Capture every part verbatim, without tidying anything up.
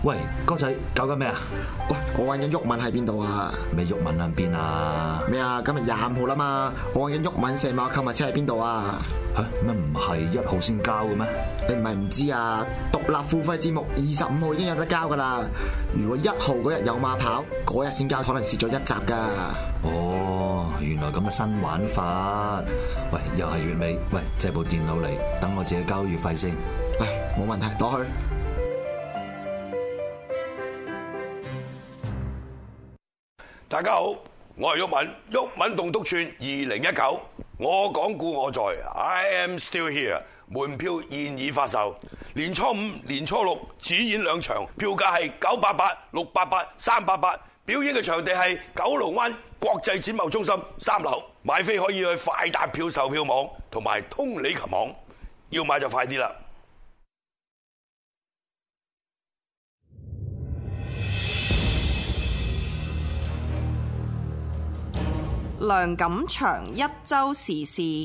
喂，哥仔搞緊咩啊？ 喂，我揾緊毓民喺邊度啊？ 咩毓民喺邊啊？ 咩啊？今日廿五號啦嘛，我揾緊毓民射馬購物車喺邊度啊？ 吓，乜唔係一號先交嘅咩？ 你唔係唔知啊？獨立付費節目二十五號已經有得交噶啦。如果一號嗰日有馬跑，嗰日先交，可能蝕咗一集噶。 哦，原來咁嘅新玩法。喂，又係月尾，喂，借部電腦嚟，等我自己交月費先。 嚟，冇問題，攞去。 大家好，我係毓民，毓民棟篤串二零一九，我講故我在 ，I am still here， 門票現已發售，年初五、年初六主演兩場，票價係九八八、六八八、三八八，表演嘅場地係九龍灣國際展貿中心三樓，買飛可以去快達票售票網同埋通利琴網，要買就快啲啦。 梁錦祥一周時事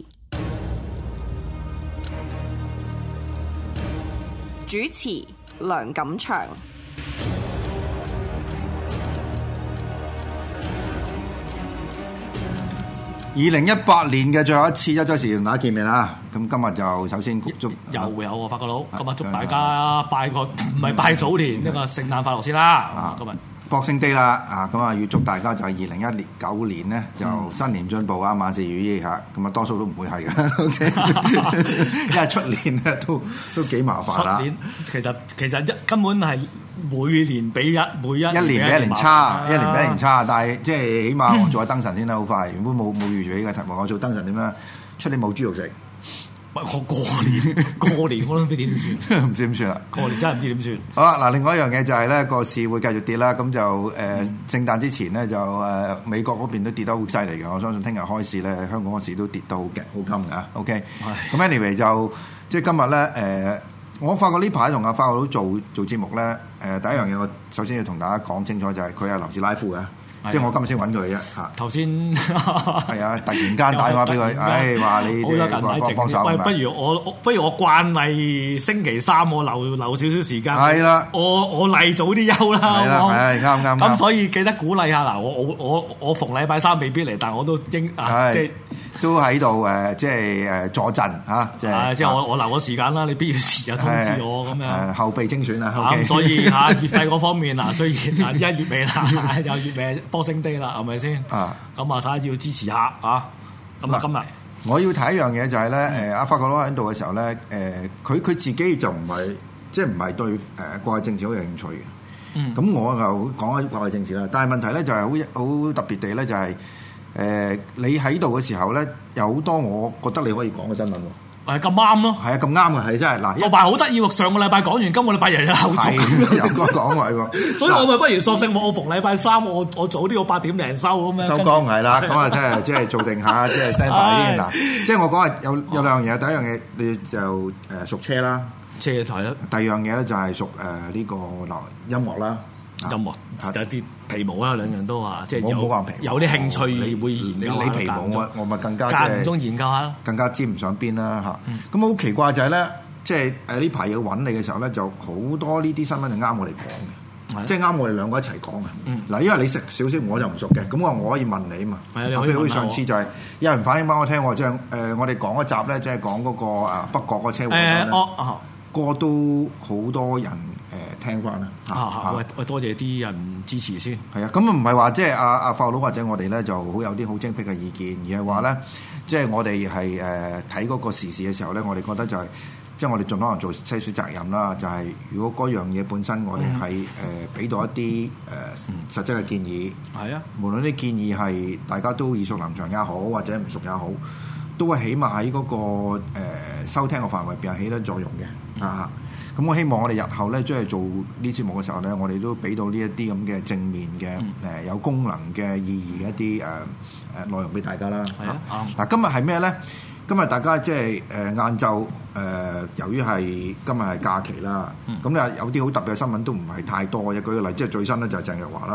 主持，梁錦祥。 二零一八年嘅最後一次一周時同大家見面啦，咁今日就首先祝又會有喎，法國佬，今日祝大家拜個唔係拜早年，呢個聖誕快樂先啦。今日國慶day啦，啊咁啊要祝大家就係二零一年九年咧就新年進步啊，萬事如意嚇，咁啊多數都唔會係嘅，OK，因為出年咧都都幾麻煩啦。 出年其實其實一根本係每年比一每一一年比一年差，一年比一年差，但係即係起碼我做下燈神先啦，好快。原本冇冇預住呢個題目，我做燈神點樣？出年冇豬肉食。 我過年過年我都唔知點算， 唔知點算啦。 過年真係唔知點算。 好啦，嗱，另外一樣嘢就係咧個市會繼續跌啦。咁就誒、呃嗯、聖誕之前咧就誒、呃、美國嗰邊都跌得好犀利嘅。我相信聽日開市咧，香港個市都跌得好勁好金㗎。OK，咁 anyway 就即係今日咧誒、呃，我發覺呢排同阿法國佬做做節目咧誒、呃，第一樣嘢我首先要同大家講清楚就係佢係臨時拉夫嘅。即係我今日先揾佢嘅啫嚇， 頭先係啊，突然間打電話俾佢，唉話你哋幫幫手。 喂，不如我不如我慣例星期三我留留少少時間。 係啦， 我我例早啲休啦。 係啦，係啱啱。 咁所以記得鼓勵下嗱，我我我我逢禮拜三未必嚟，但係我都應啊即係。都喺度誒，即係誒助陣嚇，即係即係我我留個時間啦，你必要時就通知我咁樣。 後備精選啊， 咁所以嚇月費嗰方面嗱，雖然而家月尾啦，有月尾波升低啦，係咪先？啊，咁啊睇下要支持下啊。咁啊今日我要睇一樣嘢就係咧，誒阿法國佬喺度嘅時候咧，誒佢佢自己就唔係即係唔係對誒國際政治好有興趣嘅。嗯。咁我就講下國際政治啦，但係問題咧就係好好特別地咧就係。誒、呃，你喺度嘅時候咧，有好多我覺得你可以講嘅新聞喎。 係咁啱咯。係啊，咁啱嘅係真係嗱。個拜好得意喎，上個禮拜講完，今個禮拜日日後續。 有個講位喎。 所以我咪不如索性我逢禮拜三我我早啲我八點零收咁樣。 收工係啦，咁啊真係即係做定下，即係 stand by 先嗱。即係我講係有有兩樣嘢，第一樣嘢你就誒屬車啦， 車台啦。 第二樣嘢咧就係屬誒呢個嗱音樂啦。 音樂有啲皮毛啦，兩樣都話即係有皮有啲興趣你會研究下。 你皮毛我我咪更加間唔中研究下， 更加沾唔上邊啦嚇。咁好、嗯、奇怪就係咧，即係誒呢排要揾你嘅時候咧，就好多呢啲新聞就啱我哋講嘅，即係啱我哋兩個一齊講嘅。嗱、嗯，因為你識少少，我就唔熟嘅，咁我我可以問你啊嘛。係啊，譬如好似上次就係、是、有人反映翻我聽，即係誒我哋講一集咧，即係講嗰個誒北角嗰個車禍咧，個都好多人。誒聽翻啦嚇， 喂喂，多謝啲人支持先。 係啊，咁唔係話即係阿阿法佬或者我哋咧就好有啲好精闢嘅意見，而係話咧，即係我哋係誒睇嗰個時事嘅時候咧，我哋覺得就係即係我哋盡可能做篩選責任啦。就係如果嗰樣嘢本身我哋係誒俾到一啲誒實質嘅建議，係啊，無論啲建議係大家都耳熟能詳也好，或者唔熟也好，都係起碼喺嗰個誒收聽嘅範圍入邊係起得作用嘅啊。咁我希望我哋日後咧，即係做呢節目嘅時候咧，我哋都俾到呢一啲咁嘅正面嘅誒、呃、有功能嘅意義嘅一啲誒誒內容俾大家啦。係啊，嗱、啊，今日係咩咧？今日大家即係誒晏晝誒，由於係今日係假期啦，咁咧、嗯、有啲好特別嘅新聞都唔係太多嘅。舉個例，即係最新咧就係鄭若驊啦。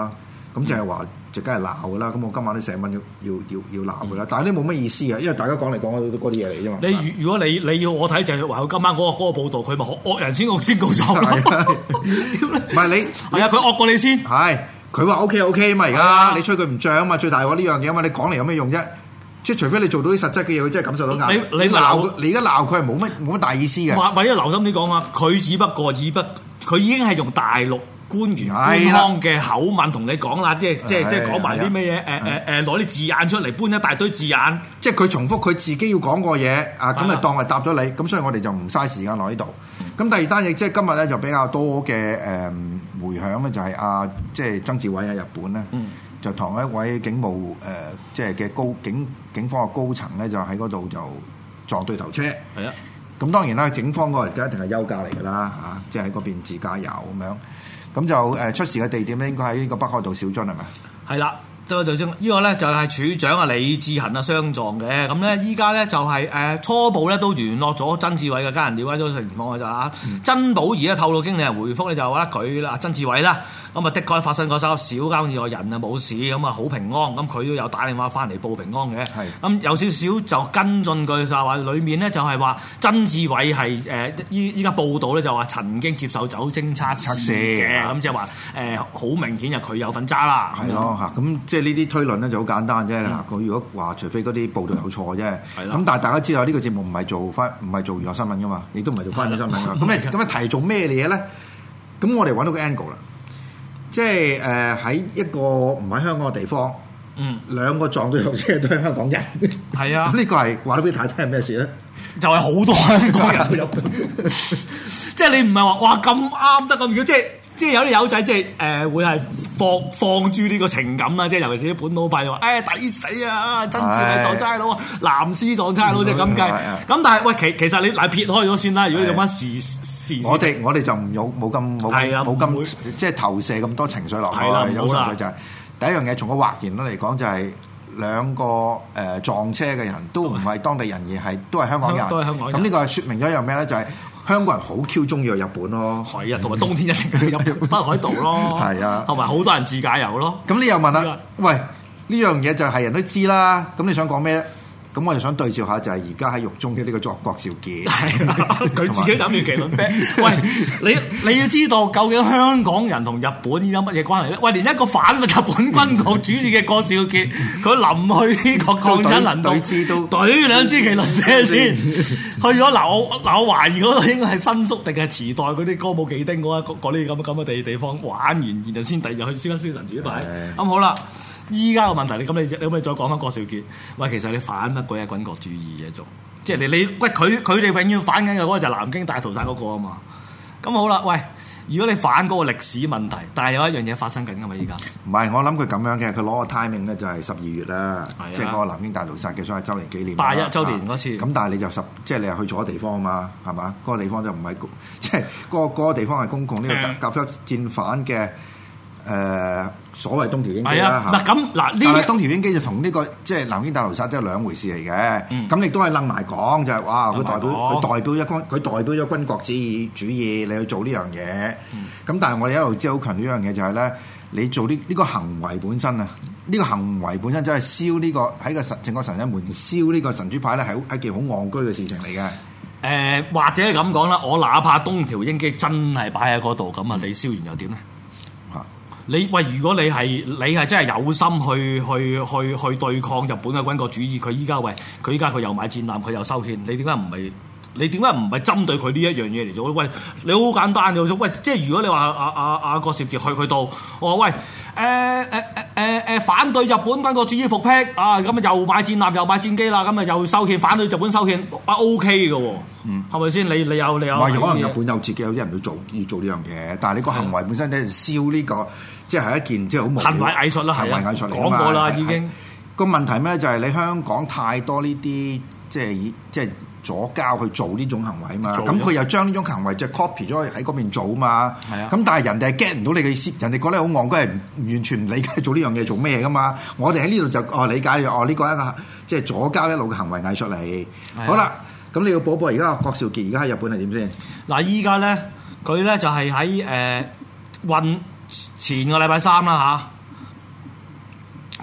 咁就係話就梗係鬧噶啦。咁我今晚都成晚要要要要鬧噶啦。但係呢冇乜意思嘅，因為大家講嚟講去都嗰啲嘢嚟啫嘛。 你如果你你要我睇就係話佢今晚嗰個嗰個報導，佢咪惡人先惡先告狀咯。 唔係你係啊，佢惡過你先。 係佢話 OK OK 啊嘛，而家你吹佢唔漲啊嘛，最大鑊呢樣嘢啊嘛，你講嚟有咩用啫？即係除非你做到啲實質嘅嘢，佢真係感受到壓力。你你鬧你而家鬧佢係冇乜冇乜大意思嘅。或或者留心啲講啊，佢只不過只不佢已經係用大陸官員官腔嘅口吻同你講啦，即係即係即係講埋啲咩嘢誒誒誒攞啲字眼出嚟，搬一大堆字眼。即係佢重複佢自己要講過嘢啊，咁咪當係答咗你。咁所以我哋就唔嘥時間落喺度。咁第二單嘢即係今日咧就比較多嘅誒迴響咧，就係阿即係曾志偉喺日本咧。嗯就同一位警務誒、呃，即係嘅高警警方嘅高層咧，就喺嗰度就撞對頭車。係啊，咁當然啦，警方嗰個而家一定係休假嚟㗎啦，嚇、啊，即係喺嗰邊自駕遊咁樣。咁就誒、呃、出事嘅地點咧，應該喺呢個北海道小樽係咪？係啦。就就呢個咧就係處長啊李志恒啊相撞嘅，咁咧依家咧就係誒初步咧都聯絡咗曾志偉嘅家人，了解咗情況就啊，曾寶儀咧透露經理人回覆咧就話佢啦曾志偉啦，咁啊的確發生過首小交通意外，人啊冇事，咁啊好平安，咁佢都有打電話翻嚟報平安嘅，咁有少少就跟進佢就話裡面咧就係話曾志偉係誒依依家報道咧就話曾經接受酒精測試嘅，咁即係話誒好明顯就佢有份揸啦，係咯嚇，咁即係。呢啲推論咧就好簡單啫。嗱、嗯，佢如果話除非嗰啲報道有錯啫，咁但係大家知道呢個節目唔係做翻，唔係做娛樂新聞噶嘛，亦都唔係做翻啲新聞噶。咁你咁樣提做咩嘢咧？咁我哋揾到個 angle 啦，即係誒喺一個唔喺香港嘅地方，嗯，兩個撞對頭車都係香港人，係啊。咁呢個係話到俾大家聽係咩事咧？就係好多香港人入去，即係你唔係話哇咁啱得咁巧，即係。即係有啲友仔，即係誒會係放放諸呢個情感啦，即係尤其是啲本土派就話，誒抵死啊！曾志偉撞差佬啊，藍絲撞差佬即係咁計。咁但係喂，其其實你嗱撇開咗先啦。如果用翻時時，我哋我哋就唔用冇咁冇冇咁即係投射咁多情緒落去。係啦，有情緒就係第一樣嘢，從個畫言嚟講就係兩個誒撞車嘅人都唔係當地人，而係都係香港人。都係香港人。咁呢個係説明咗一樣咩咧？就係香港人好 Q 中意去日本咯，係啊，同埋冬天一定去日本北海道咯，係啊，同埋好多人自駕遊咯。咁你又問啦，喂，呢樣嘢就係人都知啦。咁你想講咩？咁我就想對照下，就係而家喺獄中嘅呢個作郭兆傑，佢自己諗住麒麟啤。喂，你你要知道究竟香港人同日本有乜嘢關係咧？喂，連一個反日本軍國主義嘅郭兆傑，佢臨去呢個抗爭行動，懟兩支麒麟啤先，去咗嗱我嗱我懷疑嗰度應該係新宿定係池袋嗰啲歌舞伎町嗰嗰啲咁咁嘅地地方玩完，然後先第二日去燒一燒神主牌。咁好啦。依家個問題，你咁你你可唔可以再講翻郭兆傑？喂，其實你反乜鬼嘢軍國主義嘅做？即係你你喂佢佢哋永遠反緊嘅嗰個就係南京大屠殺嗰個啊嘛。咁好啦，喂，如果你反嗰個歷史問題，但係有一樣嘢發生緊㗎嘛，依家唔係我諗佢咁樣嘅，佢攞個 timing 咧就係十二月啦，即係嗰個南京大屠殺嘅所謂週年紀念八一週年嗰次。咁、啊、但係你就十即係你係去咗地方啊嘛，係嘛？嗰、嗰個地方就唔係即係嗰個嗰個地方係公共呢、呢個甲級戰犯嘅。誒、呃、所謂東條英機啦嚇，嗱咁嗱呢，但係東條英機就同呢、這個即係、就是、南京大屠殺即係兩回事嚟嘅。咁你、嗯、都係楞埋講就係、是、哇，佢代表佢代表一軍，佢代表咗軍國主義主義，你去做呢樣嘢。咁、嗯、但係我哋一路知好強調一樣嘢就係、是、咧，你做呢呢、這個行為本身啊，呢、這個行為本身真係燒呢、這個喺個神整個神一門燒呢個神主牌咧，係一件好戇居嘅事情嚟嘅。誒、呃、或者係咁講啦，我哪怕東條英機真係擺喺嗰度咁啊，你燒完又點咧？你喂，如果你係你係真係有心去去去去對抗日本嘅軍國主義，佢依家喂佢依家佢又買戰艦，佢又修憲，你點解唔係？你點解唔係針對佢呢一樣嘢嚟做？喂，你好簡單嘅，喂，即係如果你話阿阿阿郭兆傑去去到，我話喂，誒誒誒誒誒反對日本軍國主義復辟啊，咁啊又買戰艦又買戰機啦，咁啊又修憲反對日本修憲啊 OK 嘅喎，嗯，係咪先？你你有你有，唔係可能日本有自己有啲人要做要做呢樣嘢，但係你個行為本身咧燒呢個，即係係一件即係好無行為藝術啦，行為藝術嚟講過啦已經。個問題咩就係你香港太多呢啲即係以即係。左膠去做呢種行為嘛，咁佢又將呢種行為就 copy 咗喺嗰邊做嘛，咁、啊、但係人哋係 get 唔到你嘅意思，人哋覺得好戇居，係完全唔理解做呢樣嘢做咩噶嘛，我哋喺呢度就哦理解咗，哦呢、這個係一個即係左膠一路嘅行為藝術嚟。啊、好啦，咁你要補補而家郭兆傑而家喺日本係點先？嗱，依家咧佢咧就係喺誒運前個禮拜三啦嚇。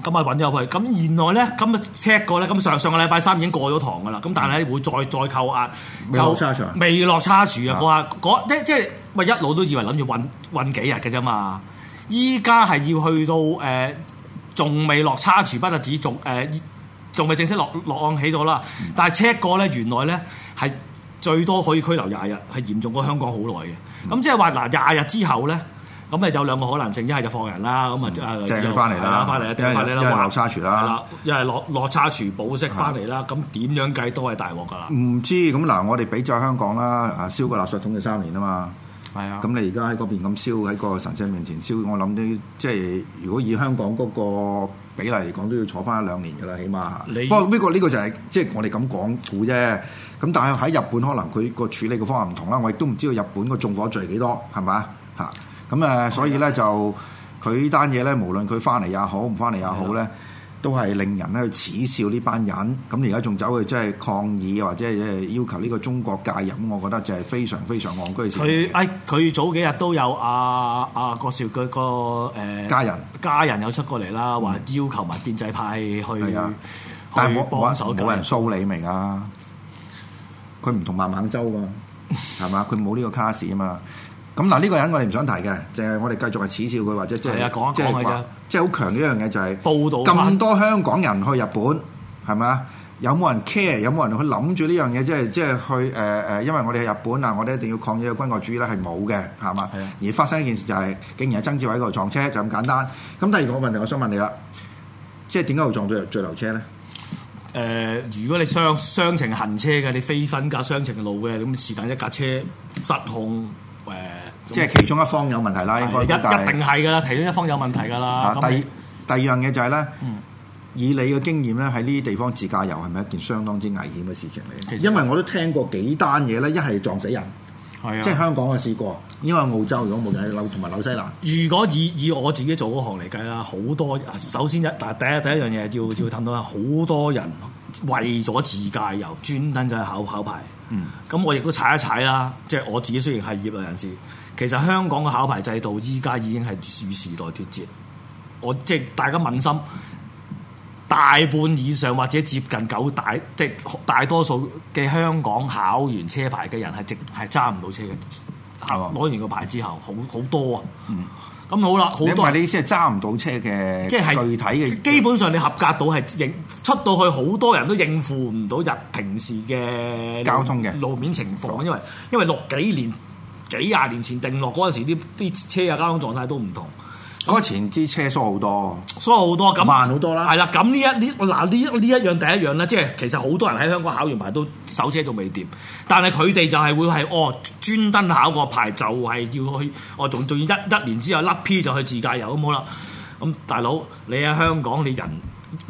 咁啊揾咗入去。咁原來咧咁啊 check 過咧，咁上上個禮拜三已經過咗堂噶啦。咁但係咧會再再扣押， 未落差場， 未落差廚啊！嗰下嗰即即係喂一路都以為諗住韞韞幾日嘅啫嘛。依家係要去到誒，仲、呃、未落差廚，不特止，仲誒仲未正式落落案起咗啦。嗯、但係 check 過咧，原來咧係最多可以拘留廿日，係嚴重過香港好耐嘅。咁、嗯、即係話嗱廿日之後咧。咁誒有兩個可能性，一係就放人啦，咁啊掟翻嚟啦， 翻嚟啊，掟翻嚟啦， 一係落差廚啦， 一係落落差廚保釋翻嚟啦，咁點樣計都係大鑊噶啦。 唔知咁嗱，我哋比較香港啦，啊燒個垃圾桶就三年啊嘛，係啊。咁你而家喺嗰邊咁燒喺個神聖面前燒，我諗啲即係如果以香港嗰個比例嚟講，都要坐翻一兩年噶啦，起碼。不過呢個呢個就係即係我哋咁講估啫。咁但係喺日本可能佢個處理嘅方法唔同啦，我亦都唔知道日本個縱火罪幾多，係咪嚇？咁誒，所以咧就佢呢單嘢咧，無論佢翻嚟也好，唔翻嚟也好咧，都係令人咧去恥笑呢班人。咁而家仲走去即係抗議或者係要求呢個中國介入，我覺得就係非常非常戇居嘅事。佢誒，佢早幾日都有阿阿郭兆佢個誒家人家人有出過嚟啦，話要求埋建制派去， 啊、但係冇幫手， 冇人蘇你明啊？佢唔同孟晚舟噶嘛，係嘛？佢冇呢個卡士啊嘛。咁嗱，呢個人我哋唔想提嘅，就係我哋繼續係恥笑佢，或者即係即係話，即係好強嘅一樣嘢就係報導咁多香港人去日本，係咪啊？有冇人 care？有冇人去諗住呢樣嘢？即係即係去誒誒、呃，因為我哋去日本啊，我哋一定要抗議嘅軍國主義咧，係冇嘅，係嘛？而發生一件事就係、是，竟然係曾志偉喺度撞車，就咁簡單。咁第二個問題，我想問你啦，即係點解會撞到墜樓車咧？ 誒、呃，如果你雙雙程行車嘅，你非分架雙程嘅路嘅，咁是但一架車失控誒。呃即係其中一方有問題啦，應該一一定係㗎啦，其中一方有問題㗎啦。 啊、第你第二樣嘢就係、是、咧，嗯、以你嘅經驗咧，喺呢啲地方自駕遊係咪一件相當之危險嘅事情嚟？因為我都聽過幾單嘢咧，一係撞死人，係啊，即係香港我試過，因為澳洲如果冇人紐同埋紐西蘭。如果以以我自己做嗰行嚟計啦，好多首先一但第一第一樣嘢要要睇到係好多人為咗自駕遊專登就係考考牌。嗯，咁我亦都踩一踩啦，即係我自己雖然係業內人士。其實香港嘅考牌制度依家已經係與時代脫節，我即係大家問心，大半以上或者接近九大，即係大多數嘅香港考完車牌嘅人係直係揸唔到車嘅，攞、嗯、完個牌之後，好好多啊。嗯，咁好啦，好多。因為你意思係揸唔到車嘅，即係具體嘅。 基本上你合格到係應出到去，好多人都應付唔到日平時嘅交通嘅路面情況，因為因為六幾年。幾廿年前定落嗰陣時，啲啲車啊交通狀態都唔同。 嗰前啲車疏好多， 疏好多，咁慢好多啦。 係啦，咁呢一呢嗱呢呢一樣第一樣咧，即係其實好多人喺香港考完牌都手車仲未掂，但係佢哋就係會係哦專登考個牌就係要去，哦仲仲要一一年之後甩 P 就去自駕遊咁好啦。咁大佬你喺香港你人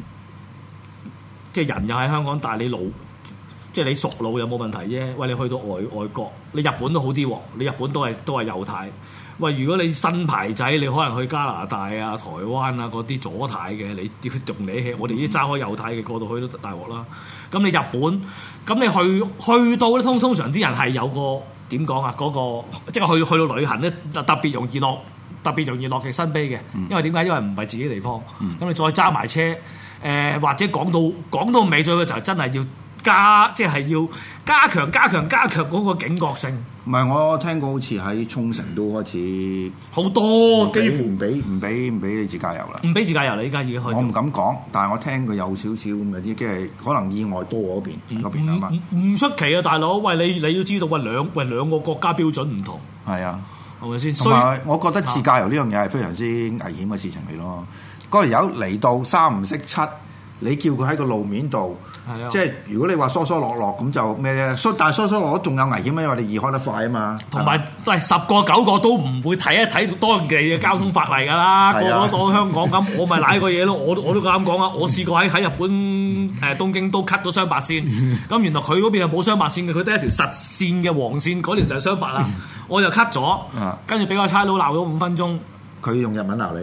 即係人又喺香港，但係你路。即係你熟路有冇問題啫？喂，你去到外外國，你日本都好啲喎。你日本都係都係右軚。喂，如果你新牌仔，你可能去加拿大啊、台灣啊嗰啲左軚嘅，你點用你氣？我哋呢啲揸開右軚嘅過到去都大鑊啦。咁你日本，咁你去去到咧，通通常啲人係有個點講啊？嗰、嗰個即係去去到旅行咧，特別容易落，特別容易落極生悲嘅。因為點解？因為唔係自己地方。咁、嗯、你再揸埋車，誒、呃、或者講到講到尾，最嘅就真係要。加即係要加強、加強、加強嗰個警覺性。 唔係，我聽過好似喺沖繩都開始好多， 幾幾乎唔俾唔俾唔俾你自駕遊啦。 唔俾自駕遊啦，依家已經開。我唔敢講，但係我聽過有少少咁嘅啲，即係可能意外多嗰邊嗰邊啊嘛。 唔出奇啊，大佬！喂，你你要知道，喂兩喂兩個國家標準唔同。係啊，係咪先？同埋我覺得自駕遊呢樣嘢係非常之危險嘅事情嚟咯。嗰條友嚟到三唔識七，你叫佢喺個路面度。即係如果你話疏疏落落咁就咩咧？疏但係疏疏落落仲有危險啊，因為你易開得快啊嘛。 同埋都係十個九個都唔會睇一睇當地嘅交通法例㗎啦。個個當香港咁，我咪賴個嘢咯。我我都咁講啊！我試過喺喺日本誒東京都 cut 咗雙白線，咁原來佢嗰邊係冇雙白線嘅，佢得一條實線嘅黃線，嗰條就係雙白啦。我就 cut 咗，跟住俾個差佬鬧咗五分鐘。 佢用日文鬧你？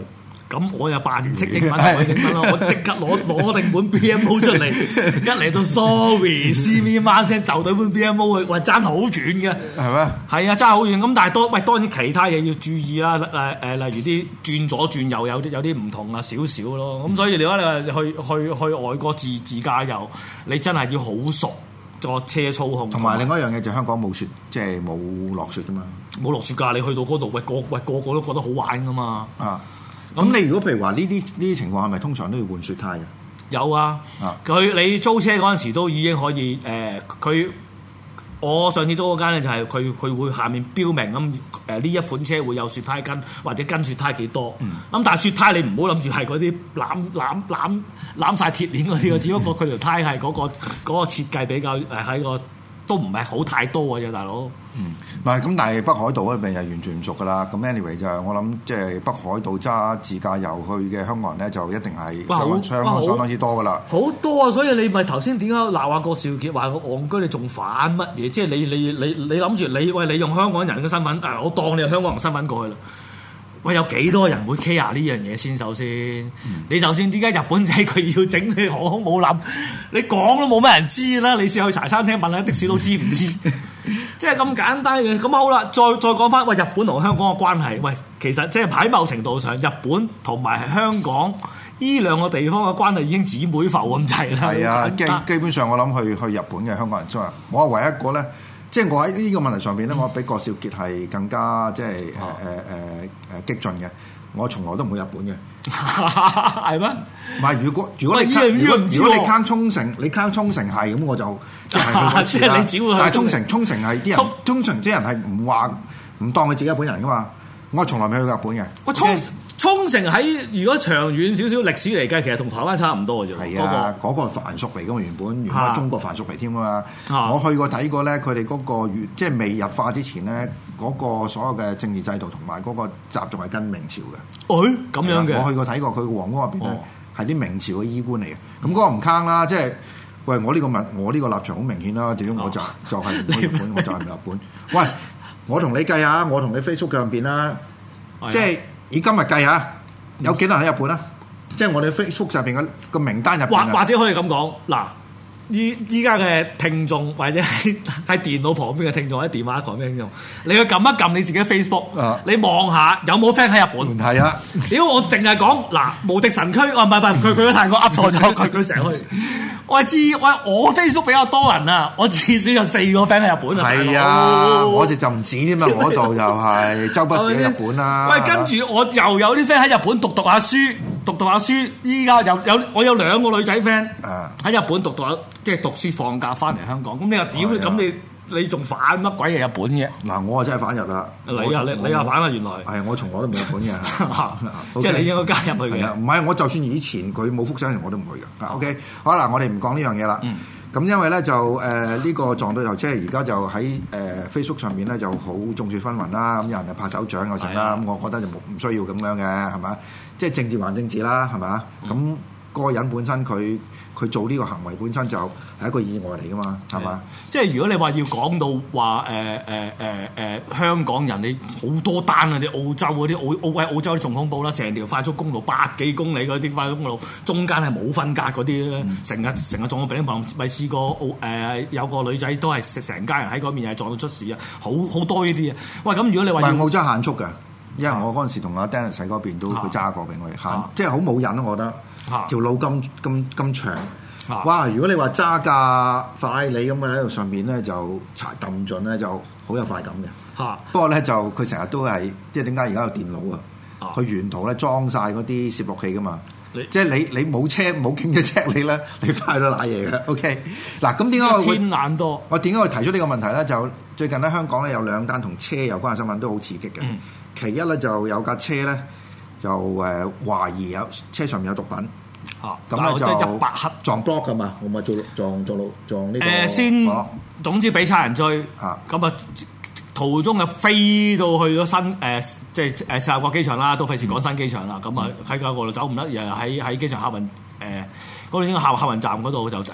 咁我又扮識英文同佢英文咯，我即刻攞攞定本 B M O 出嚟，一嚟到 sorry，see me 媽聲就對本 B M O 去，喂爭好遠嘅， 係咩？ 係啊，爭好遠。咁但係當喂當然其他嘢要注意啦，誒誒，例如啲轉左轉右有啲有啲唔同啊，少少咯。咁所以你話你話去去去外國自自駕遊，你真係要好熟個車操控。 同埋另外一樣嘢就香港冇雪，即係冇落雪噶嘛。 冇落雪㗎，你去到嗰度，喂個喂個個都覺得好玩㗎嘛。 啊，咁你如果譬如話呢啲呢啲情況係咪通常都要換雪胎嘅？ 有啊，佢、啊、你租車嗰陣時都已經可以誒，佢、呃、我上次租嗰間咧就係佢佢會下面標明咁誒呢一款車會有雪胎跟或者跟雪胎幾多。咁、嗯、但係雪胎你唔好諗住係嗰啲攬攬攬攬曬鐵鏈嗰啲嘅，只不過佢條胎係嗰、嗰個嗰、嗰個設計比較誒喺個都唔係好太多嘅啫，大佬。 嗯，唔係咁，但係北海道嗰邊又完全唔熟噶啦。咁 anyway 就係我諗，即係北海道揸自駕遊去嘅香港人咧，就一定係相當相當相當之多噶啦。 好多啊！所以你咪頭先點解鬧下郭少傑話我戇居？你仲反乜嘢？即係你你你你諗住你喂你用香港人嘅身份啊？我當你係香港人身份過去啦。喂，有幾多人會 care 呢樣嘢先？首先，嗯、你就算點解日本仔佢要整你航空母艦，你講都冇乜人知啦。你試去茶餐廳問下的士都知唔知？即係咁簡單嘅。咁好啦，再再講翻喂日本同香港嘅關係。喂，其實即係喺某程度上，日本同埋香港呢兩個地方嘅關係已經姊妹浮咁滯啦。係啊， 基基本上我諗去去日本嘅香港人，即係我係唯一一個咧。即係我喺呢個問題上邊咧，嗯、我比郭少傑係更加即係誒誒誒誒激進嘅。我從來都唔去日本嘅，係咩嗎？唔係，如果如果你如果如果你坑沖繩，你坑沖繩係咁，我就即係即係你只會去。 但係沖繩沖繩係啲人，沖繩啲人係唔話唔當佢自己日本人噶嘛。我從來未去過日本嘅。 我沖沖繩喺如果長遠少少歷史嚟計，其實同台灣差唔多嘅啫。 係啊，嗰、嗰個係藩屬嚟噶嘛，原本原本係中國藩屬嚟添啊嘛。啊我去過睇過咧，佢哋嗰個即係未日化之前咧，嗰、嗰個所有嘅政治制度同埋嗰個習俗係跟明朝嘅。誒咁、哎、樣嘅，我去過睇過佢個皇宮入邊咧，係啲、哦、明朝嘅衣冠嚟嘅。咁嗰個唔坑啦，即係喂我呢個問我呢個立場好明顯啦。至於我就、哦、就係唔去日本，我就係唔去日本。喂，我同你計下，我同你 Facebook 入邊啦，即係。以今日計下，有幾多人喺日本啊？嗯、即係我哋 Facebook 上邊嘅個名單入邊， 或或者可以咁講，嗱，依依家嘅聽眾或者喺喺電腦旁邊嘅聽眾，喺電話旁邊嘅聽眾，你去撳一撳你自己 Facebook，、啊、你望下有冇 friend 喺日本？ 係啊！ 屌我淨係講嗱，無敵神區，哦唔係唔係，佢佢嗰陣我噏錯咗，佢佢成日去。我知，喂，我 Facebook 比較多人啊，我至少有四個 friend 喺日本啊。 係啊，我哋就唔止添嘛，我度又係周不時喺日本啦。 喂，跟住我又有啲 friend 喺日本讀讀下書，讀讀下書。依家有有我有兩個女仔 friend 喺日本讀讀下，即係讀書放假翻嚟香港。咁你又屌咁你？你仲反乜鬼嘢日本嘅？ 嗱，我啊真係反日啦！ 你啊，你你又反啦，原來係我從來都唔去日本嘅， 即係你應該加入去嘅。 唔係，我就算以前佢冇福星，我都唔去嘅。OK，好啦，我哋唔講呢樣嘢啦。咁因為咧就誒呢個撞對頭車，而家就喺誒 Facebook 上面咧就好眾說紛紜啦。咁有人就拍手掌又成啦。咁我覺得就冇唔需要咁樣嘅，係咪？即係政治還政治啦，係咪？咁嗰個人本身佢。佢做呢個行為本身就係一個意外嚟噶嘛，係嘛？ 即係如果你話要講到話誒誒誒誒香港人，你好多單啊！啲澳洲嗰啲澳澳喂澳洲啲仲恐怖啦，成條快速公路百幾公里嗰啲快速公路，中間係冇分隔嗰啲咧，成日成日撞到俾啲咪試過澳誒、呃、有個女仔都係食成家人喺嗰邊係撞到出事啊！好好多呢啲啊！喂，咁如果你話唔係澳洲限速嘅，因為我嗰陣時同阿 Dennis 喺嗰邊都佢揸過俾我哋限，啊、即係好冇癮咯，我覺得。條路咁咁咁長，啊、哇！如果你話揸架法拉利咁嘅喺度上面咧，就踩揼盡咧，就好有快感嘅。啊、不過咧就佢成日都係，即係點解而家有電腦啊？佢沿途咧裝晒嗰啲攝錄器噶嘛，你即係你你冇車冇警嘅車你咧，你快到瀨嘢嘅。OK，嗱咁點解我天眼多？ 我點解會提出呢個問題咧？就最近咧香港咧有兩單同車有關嘅新聞都好刺激嘅。嗯、其一咧就有架車咧。就誒懷疑有車上面有毒品，咁咧就一百克撞 block 噶嘛，我咪做撞撞路撞呢個。誒先，總之俾差人追，咁啊途中啊飛到去咗新誒，即係誒赤鱲角機場啦，都費事講新機場啦。咁啊喺個度走唔甩，又喺喺機場客運誒嗰度應該客客運站嗰度就誒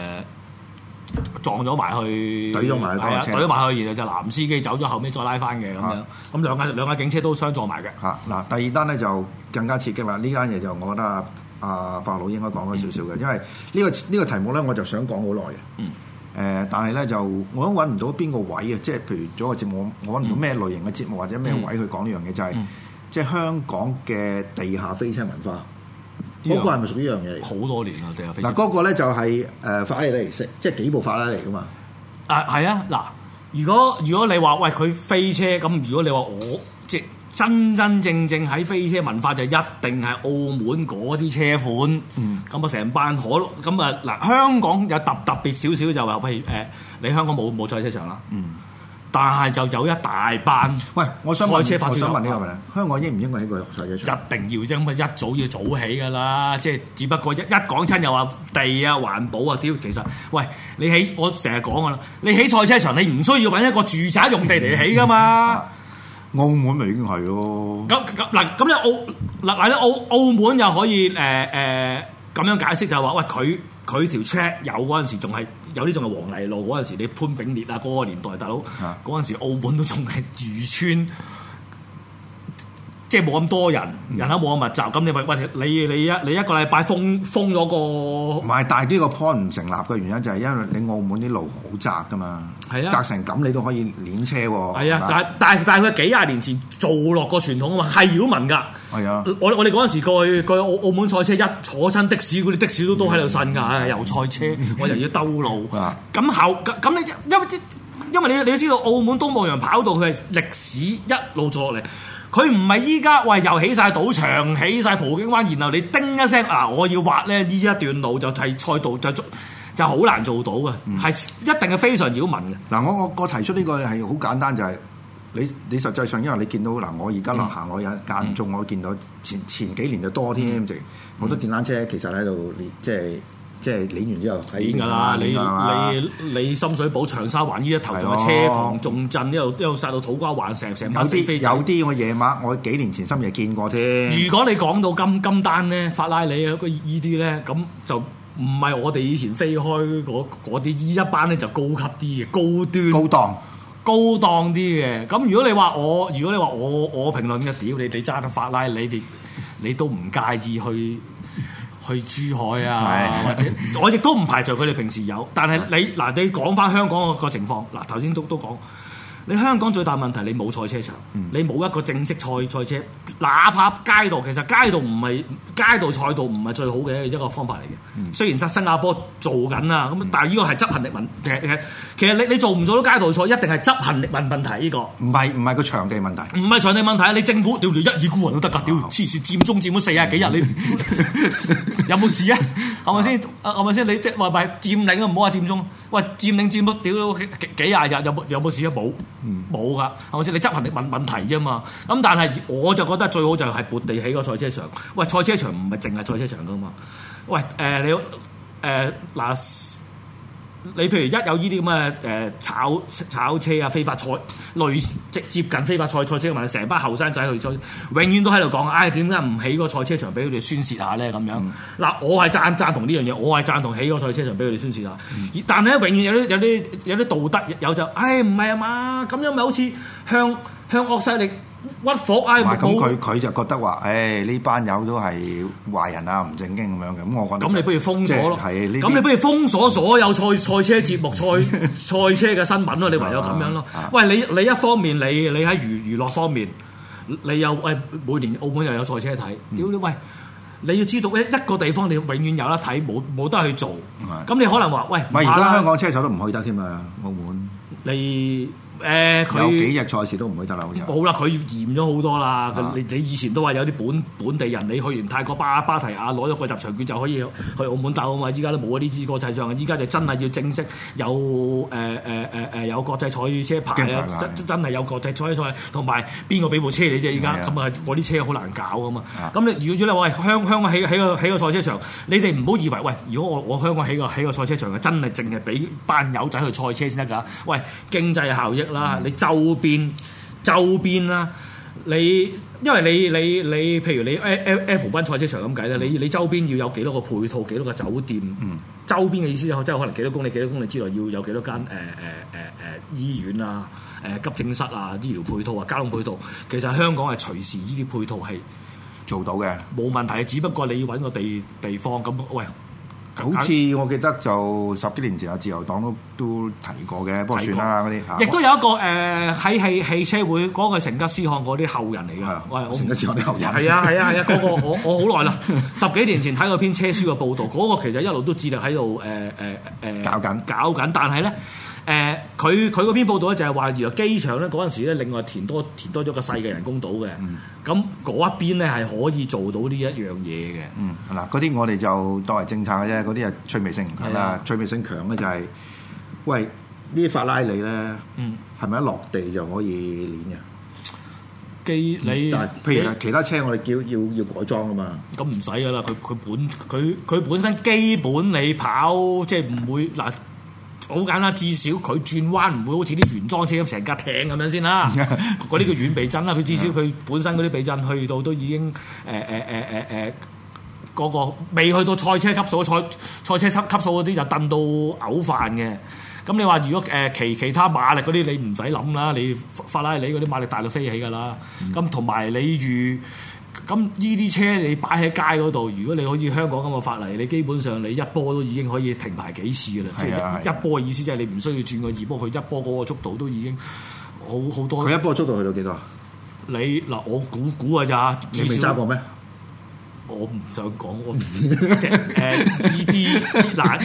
撞咗埋去， 懟咗埋去， 係啊，懟咗埋去，然後就男司機走咗，後尾再拉翻嘅咁樣。咁兩架兩架警車都相撞埋嘅。 嚇嗱，第二單咧就更加刺激啦！呢間嘢就我覺得啊，阿法佬應該講多少少嘅，因為呢、呢個呢、呢個題目咧，我就想講好耐嘅。嗯。誒、呃，但係咧就我都揾唔到邊個位啊！即係譬如做個節目，我揾唔到咩類型嘅節目或者咩位去講呢樣嘢，就係、是嗯、即係香港嘅地下飛車文化。嗰、嗯、個係咪屬於呢樣嘢嚟？ 好多年啦，地下飛車。 嗱，嗰個咧就係、是、誒、呃、法拉利式，即係幾部法拉利噶嘛。 啊，係啊！嗱，如果如果你話喂佢飛車咁，如果你話我即係真真正正喺飛車文化就一定係澳門嗰啲車款，咁啊成班可咁啊嗱，香港有特特別少少就話譬如誒、呃，你香港冇冇賽車場啦，嗯，但係就有一大班。喂， 我想問， 賽車發燒友， 我想問呢個問題，香港應唔應該喺個賽車場？ 一定要啫，咁啊一早要早起噶啦，即係只不過一一講親又話地啊環保啊，屌其實喂你起我成日講噶啦，你起賽車場你唔需要揾一個住宅用地嚟起噶嘛。 澳門咪已經係咯， 咁咁嗱，咁你澳嗱嗱咧澳澳門又可以誒誒咁樣解釋就係話，喂佢佢條 track 有嗰陣時仲係有啲仲係黃泥路嗰陣時，你潘炳烈啊嗰個年代大佬嗰陣時澳門都仲係漁村。即係冇咁多人，人口冇咁密集，咁你咪喂你你一你一個禮拜封封咗個， 唔係，但係呢個 point 唔成立嘅原因就係因為你澳門啲路好窄噶嘛，係啊，窄成咁你都可以練車喎，係啊，但係但係但係佢幾廿年前做落個傳統啊嘛，係擾民㗎，係啊，我我哋嗰陣時過去過去澳澳門賽車一坐親的士嗰啲的士都都喺度呻㗎，又賽車我又要兜路，咁後咁你因為因為你你都知道澳門東望洋跑道佢係歷史一路做落嚟。佢唔係依家喂又起晒賭場，起晒葡京灣，然後你叮一聲啊，我要挖咧呢一段路就係賽道就就好難做到嘅，係、嗯、一定係非常擾民嘅。嗱， 我我我提出呢個係好簡單，就係、是、你你實際上因為你見到嗱，我而家落行我有間中我見到前前幾年就多添，就好、嗯、多電單車其實喺度即係。即係練完之後， 練㗎啦！你你你深水埗長沙灣呢一頭仲有車房重鎮，一路一路殺到土瓜灣，成成班死飛仔。 有啲我夜晚我幾年前深夜見過添。 如果你講到金金單咧，法拉利嗰個依啲咧，咁就唔係我哋以前飛開嗰啲依一班咧，就高級啲嘅高端高檔高檔啲嘅。咁如果你話我，如果你話我我評論嘅，屌你你揸得法拉利，你你都唔介意去。去珠海啊，或者我亦都唔排除佢哋平時有，但係你嗱你講翻香港個情況，嗱頭先都都講，你香港最大問題你冇賽車場，嗯、你冇一個正式賽賽車，哪怕街道，其實街道唔係街道賽道唔係最好嘅一個方法嚟嘅。嗯、雖然新加坡做緊啦，咁但係呢個係執行力問題。其實其實你你做唔做到街道賽，一定係執行力問問題呢、呢個。唔係唔係個場地問題， 唔係場地問題，你政府屌條一意孤行都得㗎，屌黐線佔中佔咗四十幾日你有冇事啊？係咪先？係咪先？你即係話咪佔領啊？唔好話佔中，喂佔領佔咗屌幾幾廿日有冇有冇事啊？冇。冇噶，係咪先？你執行力問問題啫嘛。咁但係我就覺得最好就係撥地起個賽車場。喂，賽車場唔係淨係賽車場噶嘛。喂，誒、呃、你誒嗱、呃，你譬如一有呢啲咁嘅誒炒炒車啊、非法賽類即接近非法賽賽車嘅問題，成班後生仔去追，永遠都喺度講，唉點解唔起個賽車場俾佢哋宣泄下咧？咁樣嗱、嗯，我係贊贊同呢樣嘢，我係贊同起個賽車場俾佢哋宣泄下。嗯、但係咧，永遠有啲有啲有啲道德有就，唉唔係啊嘛，咁樣咪好似向向惡勢力屈服啊！ 咁佢佢就覺得話，誒呢班友都係壞人啊，唔正經咁樣嘅。咁我覺得咁你不如封鎖咯。咁你不如封鎖所有賽賽車節目、賽賽車嘅新聞咯。你唯有咁樣咯。喂，你你一方面你你喺娛娛樂方面，你又喂每年澳門又有賽車睇，屌你喂！你要知道一一個地方你永遠有得睇，冇冇得去做。咁你可能話喂， 唔係而家香港車手都唔去得添啊，澳門你。誒佢、呃、 有幾日賽事都唔會得啦，好似冇啦，佢嚴咗好多啦。 啊、 你你以前都話有啲本本地人，你去完泰國巴巴提亞攞咗個入場券就可以去澳門鬥啊嘛。依家都冇嗰啲資格制上，依家就真係要正式有誒誒誒誒有國際賽車牌啊！真真係有國際賽賽，同埋邊個俾部車你啫？依家咁啊，嗰啲車好難搞噶嘛。咁你如果你話喂香香港起起個起個賽車場，你哋唔好以為喂，如果我我香港起個起個賽車場嘅，真係淨係俾班友仔去賽車先得㗎。喂，經濟效益。啦，你周邊周邊啦，你因為你你你，譬如你 F 一賽車場咁計啦，你你周邊要有幾多個配套，幾多個酒店，嗯、周邊嘅意思就即係可能幾多公里幾多公里之內要有幾多間誒誒誒誒醫院啊、誒、呃、急症室啊、醫療配套啊、交通配套，其實香港係隨時呢啲配套係做到嘅， 冇問題。只不過你要揾個地地方咁，喂。 好似我記得就十幾年前啊，自由黨都都提過嘅，不過算啦嗰啲。 亦都有一個誒喺汽汽車會嗰個成吉思汗嗰啲後人嚟嘅，喂， 成吉思汗啲後人。 係啊係啊係啊，嗰個我我好耐啦，十幾年前睇過篇車書嘅報導，嗰個其實一路都致力喺度誒誒誒搞緊搞緊，但係咧。誒佢佢嗰篇報道咧就係話，原來機場咧嗰陣時咧另外填多填多咗個細嘅人工島嘅，咁嗰、嗯、一邊咧係可以做到呢一樣嘢嘅。 嗯，嗱嗰啲我哋就當為政策嘅啫，嗰啲係趣味性唔強啦。趣味性強嘅就係、是，喂呢啲法拉利咧，係咪、嗯、一落地就可以練嘅？ 機你但譬如其他車我哋叫要要改裝㗎嘛， 咁唔使噶啦，佢佢本佢佢本身基本你跑即係唔會嗱。好簡單，至少佢轉彎唔會好似啲原裝車咁成架艇咁樣先啦。嗰啲叫軟避震啦，佢至少佢本身嗰啲避震去到都已經誒誒誒誒誒嗰個未去到賽車級數，賽賽車級級數嗰啲就蹬到嘔飯嘅。咁你話如果誒、呃、其其他馬力嗰啲你唔使諗啦，你法拉利嗰啲馬力大到飛起㗎啦。咁同埋你預。咁呢啲車你擺喺街嗰度，如果你好似香港咁嘅法例，你基本上你一波都已經可以停牌幾次嘅啦。即係、啊、一波嘅意思即係你唔需要轉個二波，佢一波嗰個速度都已經好好多。 佢一波速度去到幾多啊？ 你嗱，我估估㗎咋？ 你未揸過咩？ 我唔想講，我即係誒 G D 嗱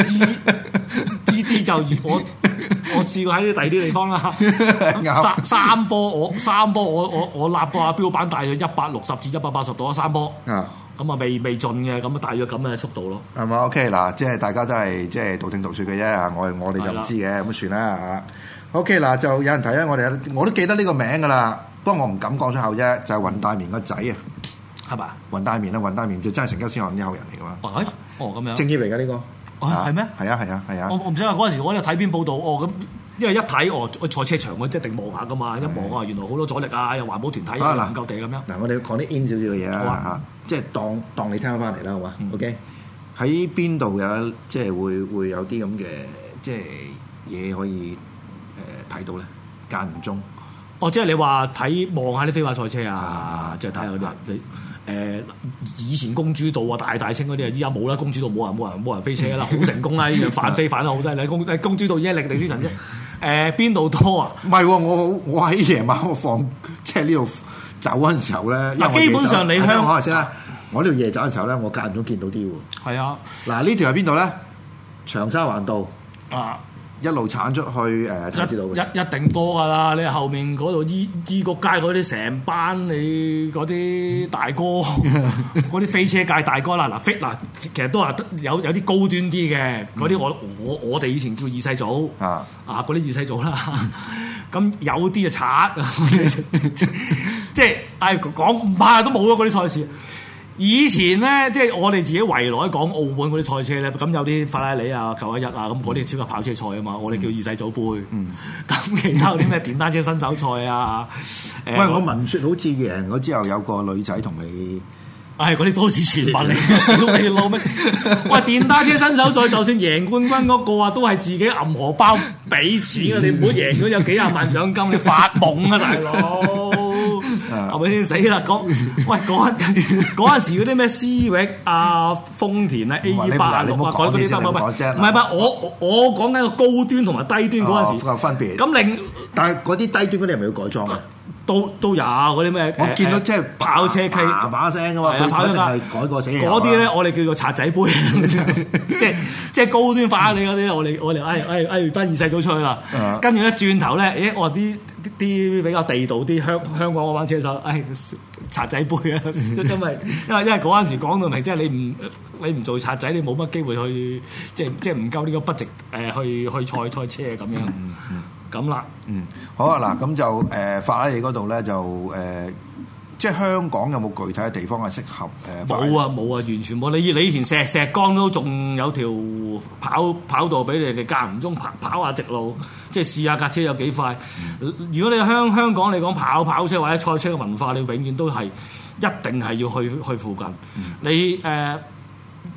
G D 就我我試過喺啲第二啲地方啦。三三波我三波我我我立過阿標板大約一百六十至一百八十度啊，三波啊，咁啊未未盡嘅，咁啊大約咁嘅速度咯。係嘛 ？OK 嗱，即係大家都係即係道聽途說嘅啫，我我哋就唔知嘅，咁算啦嚇。OK 嗱，就有人提咧，我哋我都記得呢個名㗎啦，不過我唔敢講出口啫，就係雲大棉個仔啊。係嘛？雲大棉啦，雲大棉就真係成吉思汗啲後人嚟噶嘛？哦，咁樣正業嚟㗎呢個？係咩？係啊係啊係啊！我我唔知啊，嗰陣時我喺度睇篇報道，哦咁，因為一睇哦，賽車場我一定望下噶嘛，一望啊原來好多阻力啊，又環保團體又唔夠地咁樣。嗱，我哋講啲 in 少少嘅嘢啊嚇，即係當當你聽翻嚟啦，好嘛？OK，喺邊度有即係會會有啲咁嘅即係嘢可以誒睇到咧？間唔中。哦，即係你話睇望下啲非法賽車啊，即係睇下嗰啲你。誒、呃、以前公主道啊、大大清嗰啲啊，依家冇啦，公主道冇人冇人冇人飛車啦，好成功啦，呢樣反飛反得好犀利，公公主道已經另定啲神啫。誒邊度多啊？唔係喎，我我喺夜晚我放即係呢度走嗰陣時候咧，因為基本上你香港先啦，我呢度夜走嘅時候咧，我間唔中見到啲喎。係啊，嗱呢條係邊度咧？長沙灣道啊。一路鏟出去誒，太子道一一定多噶啦！你後面嗰度醫醫局街嗰啲成班你嗰啲大哥，嗰啲飛車界大哥啦，嗱飛嗱，其實都係有有啲高端啲嘅，嗰啲我我我哋以前叫二世祖啊啊嗰啲二世祖啦，咁有啲就賊，即係唉講唔怕都冇咗嗰啲賽事。以前咧，即係我哋自己圍內講澳門嗰啲賽車咧，咁有啲法拉利啊、九一一啊，咁嗰啲超級跑車賽啊嘛，我哋叫二世祖杯。咁、嗯、其他有啲咩電單車新手賽啊？喂，呃、我聞説好似贏咗之後有個女仔同你，唉、哎，嗰啲都市傳聞嚟，你老咩？喂，電單車新手賽就算贏冠軍嗰個啊，都係自己揞荷包俾錢啊！你唔好贏咗有幾廿萬獎金，你發夢啊，大佬！係咪先死啦？講喂嗰嗰陣時嗰啲咩思域啊、豐田啊、A 八六啊，嗰啲得唔得？唔係唔係，我我講緊個高端同埋低端嗰陣時分別。咁另但係嗰啲低端嗰啲係咪要改裝啊？都都有嗰啲咩？我見到即係跑車 K 叭叭聲噶嘛，佢跑一定係改過死人。嗰啲咧，我哋叫做賊仔杯，即係即係高端化你嗰啲，我哋我哋誒誒誒班二世祖出去啦。跟住咧轉頭咧，誒我啲啲比較地道啲香香港嗰班車手，誒賊仔杯啊，因為因為因為嗰陣時講到明，即係你唔你唔做賊仔，你冇乜機會去即係即係唔夠呢個 budget 誒去去賽賽車咁樣。咁啦，嗯，好啊，嗱，咁就誒、呃、法拉利嗰度咧就誒、呃，即係香港有冇具體嘅地方係適合誒？冇、呃、啊，冇啊，完全冇。你你以前石石崗都仲有條跑跑道俾你哋間唔中跑跑下直路，即係試下架車有幾快。嗯、如果你香香港你講跑跑車或者賽車嘅文化，你永遠都係一定係要去去附近。嗯、你誒。呃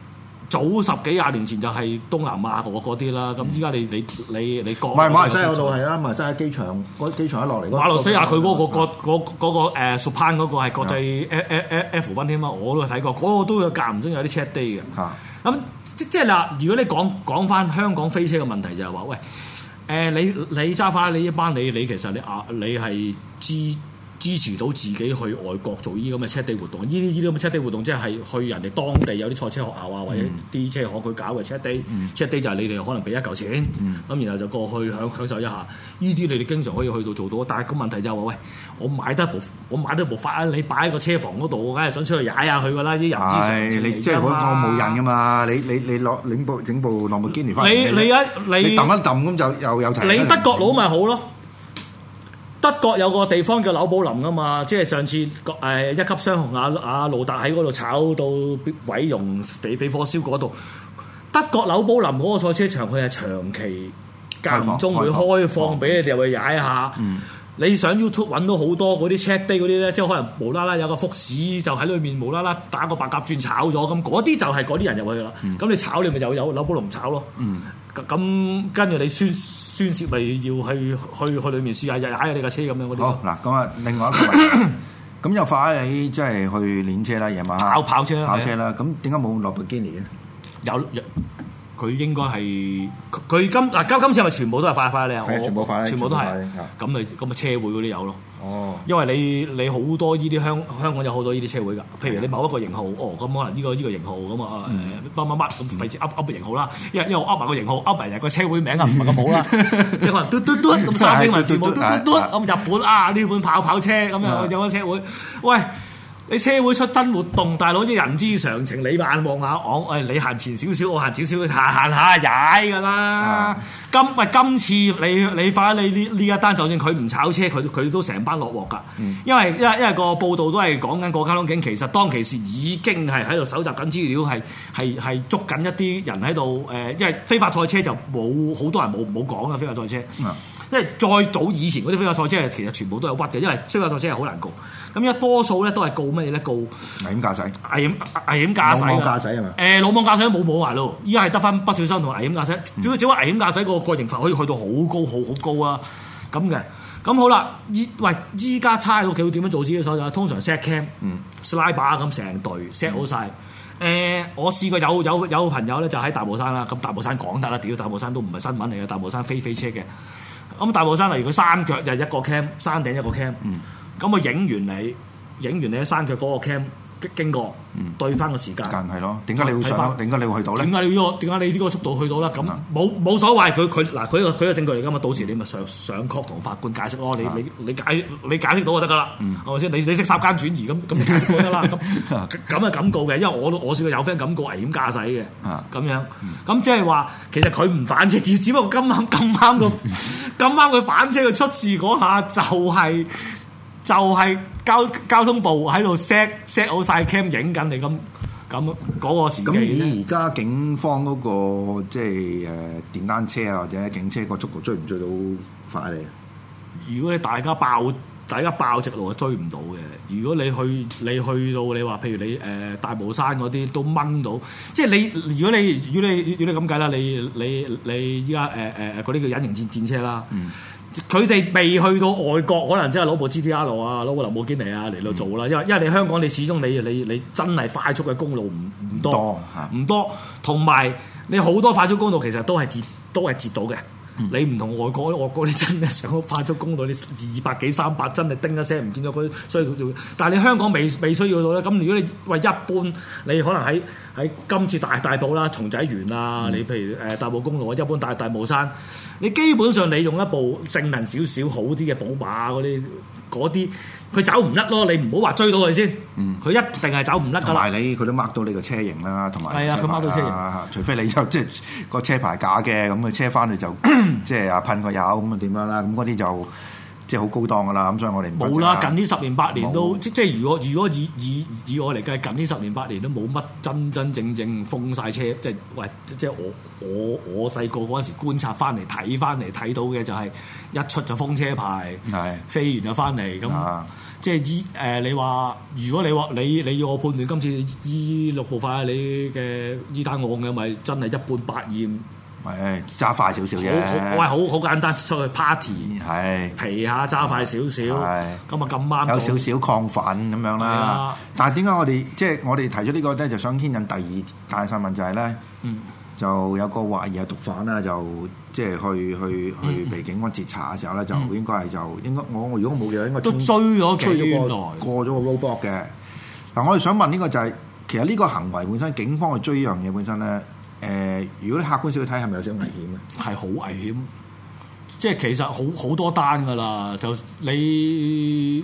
早十幾廿年前就係東南亞嗰嗰啲啦，咁依家你你你你國唔係馬來西亞嗰度係啊，馬來西亞機場嗰機場一落嚟， 馬來西亞佢嗰個個嗰嗰個誒 Supan 嗰個係國際 F 一添啊，我都睇過，嗰個都有間唔中有啲 check day 嘅。 嚇咁即即係嗱，如果你講講翻香港飛車嘅問題就係話，喂誒你你揸翻你一班你你其實你啊你係知。支持到自己去外國做呢啲咁嘅車地活動，呢啲呢啲咁嘅車地活動即係去人哋當地有啲賽車學校啊，或者啲車行佢搞嘅車地，車地就係你哋可能俾一嚿錢，咁、嗯、然後就過去享享受一下。呢啲你哋經常可以去到做到，但係個問題就係話，喂，我買得部我買得部法拉利擺喺個車房嗰度，我梗係想出去踩下佢㗎啦，啲人之常情嚟㗎嘛。 你即係嗰個冇癮㗎嘛？你你你攞整部整部朗博基尼翻嚟， 你你一你揼一揼咁就又有齊。 你德國佬咪好咯？德國有個地方叫紐堡林啊嘛，即係上次誒、呃、一級雙雄阿阿路達喺嗰度炒到毀容，俾俾火燒嗰度。德國紐堡林嗰個賽車場，佢係長期間唔中會開放俾你哋入去踩下。嗯、你上 YouTube 揾到好多嗰啲 check day 嗰啲咧，即係可能無啦啦有個福士就喺裏面無啦啦打個白鴿轉炒咗，咁嗰啲就係嗰啲人入去啦。咁、嗯、你炒你咪又有紐堡林炒咯。咁跟住你宣宣泄咪要去去去裏面試下踩下你架車咁樣嗰啲。好嗱，咁啊，另外一個問題，咁又法拉利即係去練車啦，夜晚跑跑車跑車啦。咁點解冇羅伯基尼嘅？ 有有，佢應該係佢今嗱今今次係咪全部都係法法拉利啊？ 係全部法拉利， 全部都係。咁咪咁咪車會嗰啲有咯。 哦，因為你你好多呢啲香香港有好多呢啲車會㗎，譬如你某一個型號，哦咁可能呢個呢個型號咁啊乜乜乜咁費事噏噏個型號啦，因為因為我噏埋個型號噏埋人個車會名啊唔係咁好啦，即係可能嘟嘟嘟咁三英文字母嘟嘟嘟咁日本啊呢款跑跑車咁樣有個車會，喂。你車會出燈活動，大佬啲人之常情，你眼望下我，誒你行前少少，我行少少，行行下踩㗎啦。今喂今次你你快你呢呢一單，就算佢唔炒車，佢佢都成班落鑊㗎。嗯、因為因為因為個報道都係講緊個交通警，其實當其時已經係喺度搜集緊資料，係係係捉緊一啲人喺度誒，因為非法賽車就冇好多人冇冇講啊，非法賽車。嗯、因為再早以前嗰啲非法賽車其實全部都有屈嘅，因為非法賽車係好難告。咁而家多數咧都係告乜嘢咧？告危險駕駛、 危險危險駕駛、 魯莽駕駛係嘛？ 誒魯莽駕駛冇冇埋咯，依家係得翻不小心同危險駕駛。如果只話危險駕駛個個刑罰可以去到好高好好高啊！咁嘅咁好啦，依喂依家差佬佢點樣做自己手就通常 set cam、嗯、slide 把咁成隊 set 好晒。誒、嗯呃，我試過有有有朋友咧就喺大帽山啦，咁大帽山講得啦，屌大帽山都唔係新聞嚟嘅，大帽山飛飛車嘅。咁大帽山例如佢山腳就一個 cam， 山頂一個 cam。嗯咁我影完你，影完你喺山腳嗰個 cam 經過，嗯、對翻個時間。間係咯，點解你會上？點解你會去到咧？ 點解你呢個？點解你呢個速度去到咧？咁冇冇所謂，佢佢嗱佢個佢個證據嚟㗎嘛，到時你咪上上 court 同法官解釋咯。你你你解你解釋到就得㗎啦，係咪先？你你識三間轉移咁咁你解釋到得啦。咁咁係咁告嘅，因為我我試過有 friend 咁告危險駕駛嘅，咁樣咁即係話其實佢唔反車，只只不過咁啱咁啱個咁啱佢反車佢出事嗰下就係、是。就係交交通部喺度 set set 好晒 cam 影緊你咁咁嗰個時機。咁以而家警方嗰、那個即係誒電單車啊或者警車個速度追唔追到法拉利？ 如果你大家爆大家爆直路，追唔到嘅。如果你去你去到你話，譬如你誒、呃、大帽山嗰啲都掹到，即係你如果你如果你如果你咁計啦，你你你依家誒誒誒嗰啲叫隱形戰戰車啦。嗯佢哋未去到外國，可能真係攞部 G T R 啊，攞部林寶堅尼啊嚟到做啦。因為因為你香港，你始終你你你真係快速嘅公路唔唔多，唔多。同埋你好多快速公路其實都係截都係截到嘅。嗯、你唔同外國，外國你真係上到快速公路，你二百幾三百真係叮一聲唔見咗佢，所以佢就。但係你香港未未需要到咧。咁如果你喂一般，你可能喺喺今次大大埔啦、松仔園啊，嗯、你譬如誒大埔公路啊，一般大大帽山，你基本上你用一部性能少少好啲嘅寶馬嗰啲嗰啲，佢走唔甩咯。你唔好話追到佢先，佢、嗯、一定係走唔甩㗎啦。同埋你佢都 mark 到你個車型啦，同埋係啊，佢 mark 到車型， 除非你就即係個車牌假嘅，咁個車翻去就即係啊噴個油咁啊點樣啦？咁嗰啲就即係好高檔㗎啦。咁所以我哋冇啦。近呢十年八年都即即係如果如果以以以我嚟計，近呢十年八年都冇乜真真正正封晒車。即係喂，即係我我我細個嗰陣時觀察翻嚟睇翻嚟睇到嘅就係一出就封車牌，係飛完就翻嚟咁。 即係依誒你話，如果你話你你要我判斷今次依六部快你嘅依單案嘅，咪真係一半百厭。 係揸快少少啫， 我係好好簡單出去 party， 係皮下揸快少少，咁啊咁啱有少少亢奮咁樣啦。但係點解我哋即係我哋提出呢個咧，就想牽引第二大新聞就係咧，嗯、就有個懷疑係毒販啦，就即係去去去被警方截查嘅時候咧，就應該係就應該我我如果冇記錯應該都追咗幾耐， 過咗個 roadblock 嘅。嗱，我哋想問呢個就係、是、其實呢個行為本身，警方去追呢樣嘢本身咧。誒、呃，如果你客觀少少睇，係咪有少少危險咧？ 係好危險，即係其實好好多單噶啦，就你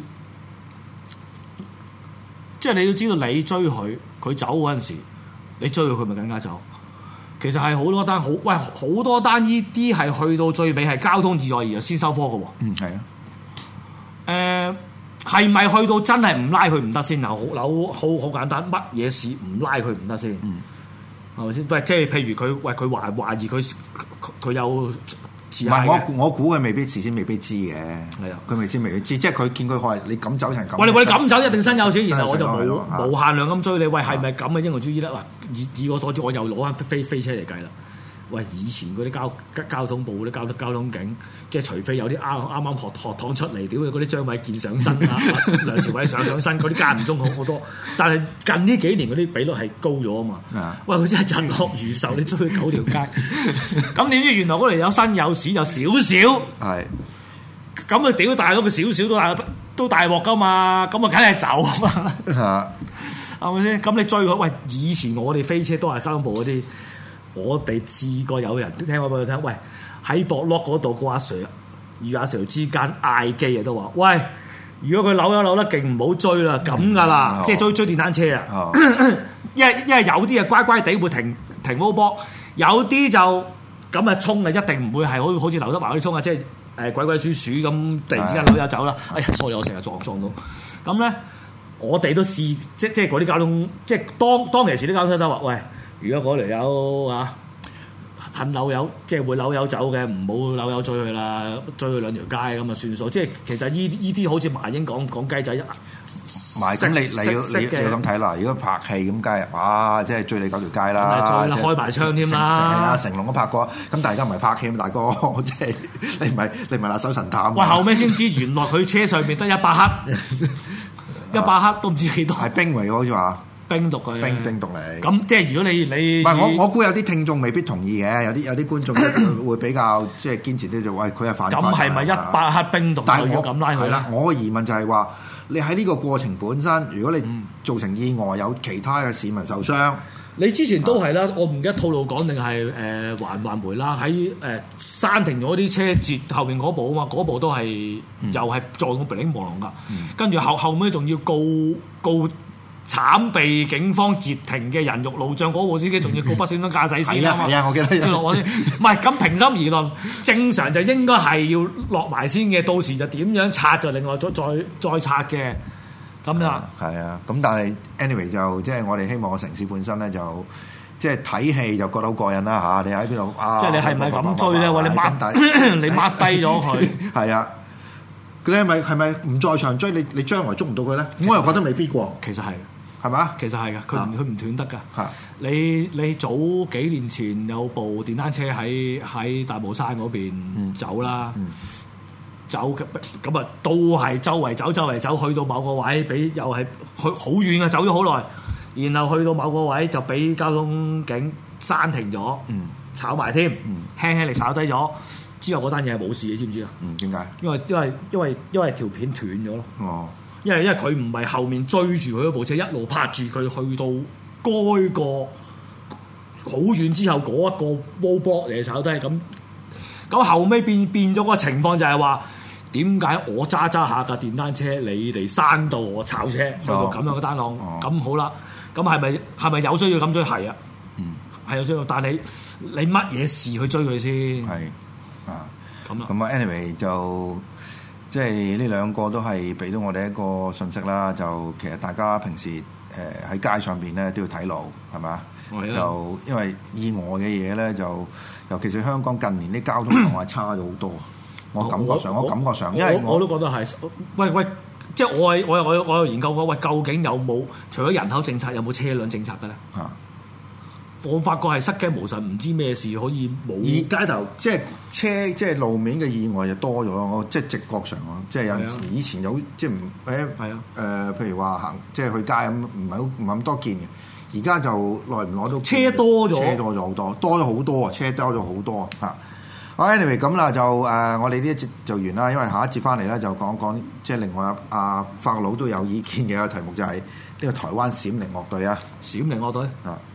即係你要知道，你追佢，佢走嗰陣時，你追佢，佢咪更加走。其實係好多單，好喂，好多單呢啲係去到最尾係交通意外而先收科嘅喎。 嗯，係啊。 誒、呃，係咪去到真係唔拉佢唔得先？嗱，好好好簡單，乜嘢事唔拉佢唔得先？嗯。係咪先？喂，即係譬如佢，喂，佢懷懷疑佢佢有唔係我我估佢未必事先未必知嘅。係啊，佢未知未必知，即係佢見佢開，你咁走成咁。喂， 你你咁走一定身有錢，然後我就冇無限量咁追你。喂，係咪咁嘅英雄主義咧？嗱，以以我所知，我又攞翻飛飛車嚟計啦。喂，以前嗰啲交交通部嗰啲交交通警，即係除非有啲啱啱啱學學堂出嚟，屌嗰啲張偉健上身啊，梁朝偉上上身，嗰啲間唔中好好多。但係近呢幾年嗰啲比率係高咗啊嘛。喂，佢真係日落如仇，你追佢九條街，咁點知原來嗰度有新有屎有少少。係。咁啊屌大佬佢少少都大都大鑊噶嘛，咁啊梗係走啊嘛。係。係咪先？咁你追佢，喂，以前我哋飛車都係交通部嗰啲。我哋試過有人聽我俾佢聽，喂，喺博樂嗰度個阿 Sir 與阿 Sir 之間嗌機啊，都話，喂，如果佢扭一扭得勁，唔好追啦，咁噶啦，即係追追電單車啊，因為因為有啲啊乖乖地會停停波波，有啲就咁啊衝啊，一定唔會係好好似劉德華嗰啲衝啊，即係誒鬼鬼祟祟咁突然之間扭咗走啦，哎呀，sorry，我成日撞撞到，咁咧我哋都試，即即係嗰啲交通，即係當當其時啲交通都話，喂。如果嗰條友啊肯扭友，即係會扭友走嘅，唔好扭友追佢啦，追佢兩條街咁啊算數。即係其實依依啲好似麻英講講雞仔， 唔係咁你你要你你要咁睇啦。如果拍戲咁梗係，哇！即係追你九條街啦， 追啦開埋槍添啦。 成龍都拍過，咁大家唔係拍戲，大哥，即係你唔係你唔係拿手神探。 喂，後尾先知原來佢車上面得一百克，一百克都唔知幾多。 係冰嚟嘅好似話。 冰毒嘅， 冰冰毒嚟。 咁即係如果你你唔係我我估有啲聽眾未必同意嘅，有啲有啲觀眾會比較即係堅持啲就喂佢係犯法。 咁係咪一百克冰毒就要咁拉佢？ 係啦，我嘅疑問就係話，你喺呢個過程本身，如果你造成意外，有其他嘅市民受傷， 你之前都係啦，我唔記得套路講定係誒環環回啦，喺誒閂停咗啲車截後面嗰部啊嘛，嗰部都係又係撞到鼻青毛龍㗎，跟住後後尾仲要告告。慘被警方截停嘅人肉路障，嗰部司機仲要告不小心駕駛先啊嘛！ 係啊，我記得。 落我先，唔係咁平心而論，正常就應該係要落埋先嘅，到時就點樣拆就另外再再再拆嘅，咁樣。 係啊，咁但係 anyway 就即係我哋希望個城市本身咧就即係睇戲就覺得好過癮啦嚇！你喺邊度啊？ 即係你係咪咁追咧？喂，你抹你抹低咗佢。係啊。佢哋係咪係咪唔在場追你？你將來捉唔到佢咧？我又覺得未必喎。 其實係。 係嘛？ 其實係㗎，佢唔佢唔斷得㗎。 係你你早幾年前有部電單車喺喺大帽山嗰邊走啦，嗯嗯、走咁啊都係周圍走周圍走，去到某個位俾又係去好遠啊，走咗好耐，然後去到某個位就俾交通警閂停咗，嗯、炒埋添，嗯、輕輕力炒低咗。之後嗰單嘢係冇事嘅，知唔知啊？ 嗯，點解？ 因為因為因為因為條片斷咗咯。哦。因為因為佢唔係後面追住佢嗰部車一路拍住佢去到該個好遠之後嗰一個 wall block 嚟炒低咁，咁後尾變變咗個情況就係話點解我揸揸下架電單車你哋閂到我炒車去到咁樣嘅單案咁、哦、好啦，咁係咪係咪有需要咁追？係啊，嗯，係有需要，但係你你乜嘢事去追佢先？ 係啊，咁啊，咁啊 anyway 就。即係呢兩個都係俾到我哋一個信息啦，就其實大家平時誒喺、呃、街上邊咧都要睇路，係嘛？的就因為意外嘅嘢咧，就尤其是香港近年啲交通狀況係差咗好多。我感覺上，我，我感覺上，因為我， 我，我都覺得係。喂喂， 即係我係我我我有研究過，喂，究竟有冇除咗人口政策，有冇車輛政策嘅咧？ 啊！ 我發覺係失驚無神，唔知咩事可以冇。 而街頭即係車即係路面嘅意外就多咗咯。我即係直覺上咯，即係有陣時以前有即係唔誒誒，譬如話行即係去街咁，唔係好唔係咁多見嘅。而家就耐唔耐都車多咗， 車多咗好多，多咗好多啊！車多咗好多啊！好 anyway 咁啦，就誒、呃、我哋呢一節就完啦，因為下一節翻嚟咧就講講即係另外阿阿法佬都有意見嘅一個題目，就係、是、呢個台灣閃靈樂隊啊， 閃靈樂隊啊。